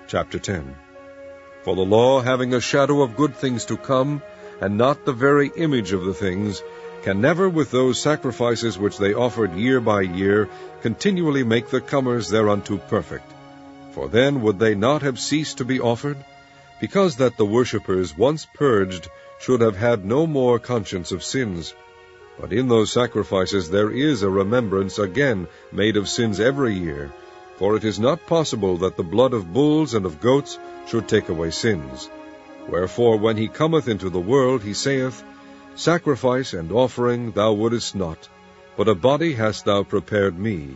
Chapter 10. For the law, having a shadow of good things to come, and not the very image of the things, can never with those sacrifices which they offered year by year continually make the comers thereunto perfect. For then would they not have ceased to be offered? Because that the worshippers, once purged, should have had no more conscience of sins. But in those sacrifices there is a remembrance again made of sins every year, for it is not possible that the blood of bulls and of goats should take away sins. Wherefore when he cometh into the world, he saith, Sacrifice and offering thou wouldest not, but a body hast thou prepared me.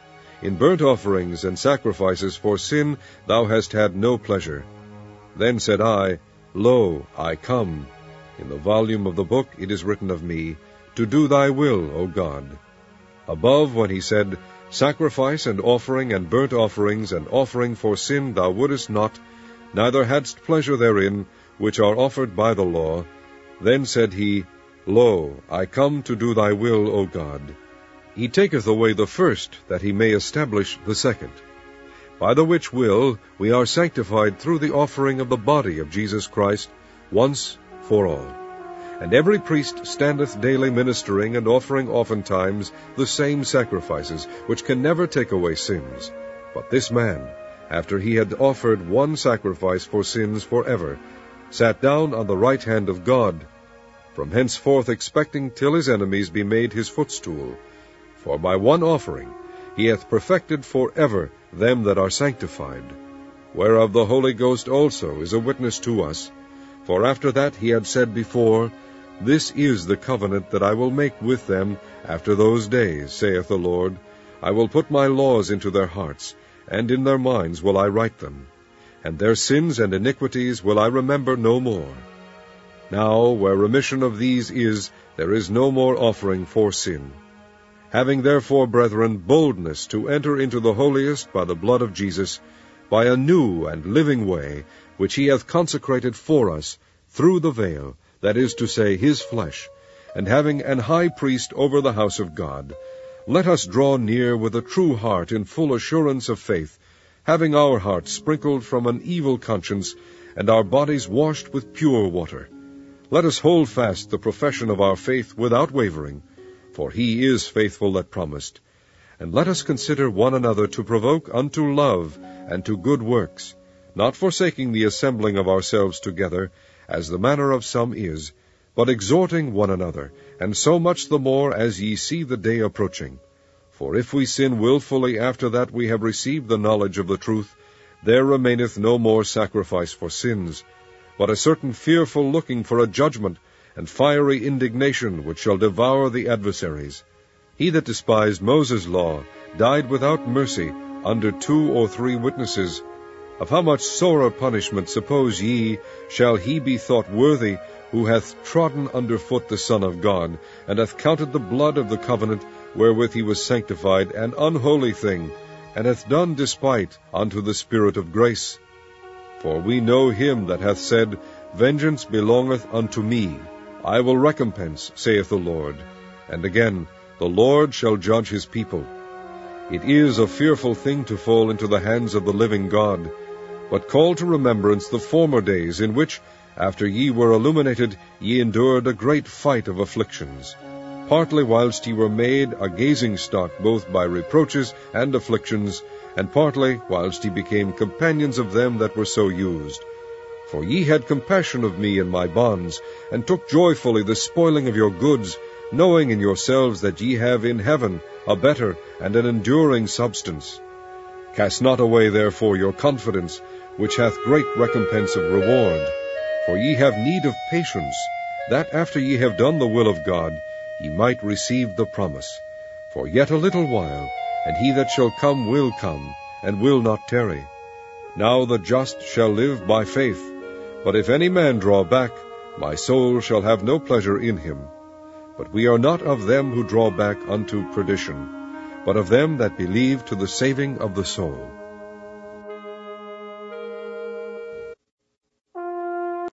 In burnt offerings and sacrifices for sin thou hast had no pleasure. Then said I, Lo, I come. In the volume of the book it is written of me, to do thy will, O God. Above, when he said, Sacrifice and offering and burnt offerings and offering for sin thou wouldest not, neither hadst pleasure therein, which are offered by the law, then said he, Lo, I come to do thy will, O God. He taketh away the first, that he may establish the second. By the which will we are sanctified through the offering of the body of Jesus Christ, once for all. And every priest standeth daily ministering and offering oftentimes the same sacrifices, which can never take away sins. But this man, after he had offered one sacrifice for sins forever, sat down on the right hand of God, from henceforth expecting till his enemies be made his footstool. For by one offering he hath perfected forever them that are sanctified, whereof the Holy Ghost also is a witness to us. For after that he had said before, This is the covenant that I will make with them after those days, saith the Lord. I will put my laws into their hearts, and in their minds will I write them, and their sins and iniquities will I remember no more. Now, where remission of these is, there is no more offering for sin. Having therefore, brethren, boldness to enter into the holiest by the blood of Jesus, by a new and living way, which he hath consecrated for us, through the veil, that is to say, his flesh, and having an high priest over the house of God, let us draw near with a true heart in full assurance of faith, having our hearts sprinkled from an evil conscience, and our bodies washed with pure water. Let us hold fast the profession of our faith without wavering, for he is faithful that promised. And let us consider one another to provoke unto love and to good works, not forsaking the assembling of ourselves together, as the manner of some is, but exhorting one another, and so much the more as ye see the day approaching. For if we sin wilfully after that we have received the knowledge of the truth, there remaineth no more sacrifice for sins, but a certain fearful looking for a judgment, and fiery indignation which shall devour the adversaries. He that despised Moses' law died without mercy under 2 or 3 witnesses. Of how much sorer punishment, suppose ye, shall he be thought worthy, who hath trodden under foot the Son of God, and hath counted the blood of the covenant wherewith he was sanctified an unholy thing, and hath done despite unto the Spirit of grace? For we know him that hath said, Vengeance belongeth unto me, I will recompense, saith the Lord. And again, the Lord shall judge his people. It is a fearful thing to fall into the hands of the living God. But call to remembrance the former days, in which, after ye were illuminated, ye endured a great fight of afflictions, partly whilst ye were made a gazing-stock both by reproaches and afflictions, and partly whilst ye became companions of them that were so used. For ye had compassion of me in my bonds, and took joyfully the spoiling of your goods, knowing in yourselves that ye have in heaven a better and an enduring substance. Cast not away therefore your confidence, which hath great recompense of reward. For ye have need of patience, that after ye have done the will of God, ye might receive the promise. For yet a little while, and he that shall come will come, and will not tarry. Now the just shall live by faith. But if any man draw back, my soul shall have no pleasure in him. But we are not of them who draw back unto perdition, but of them that believe to the saving of the soul.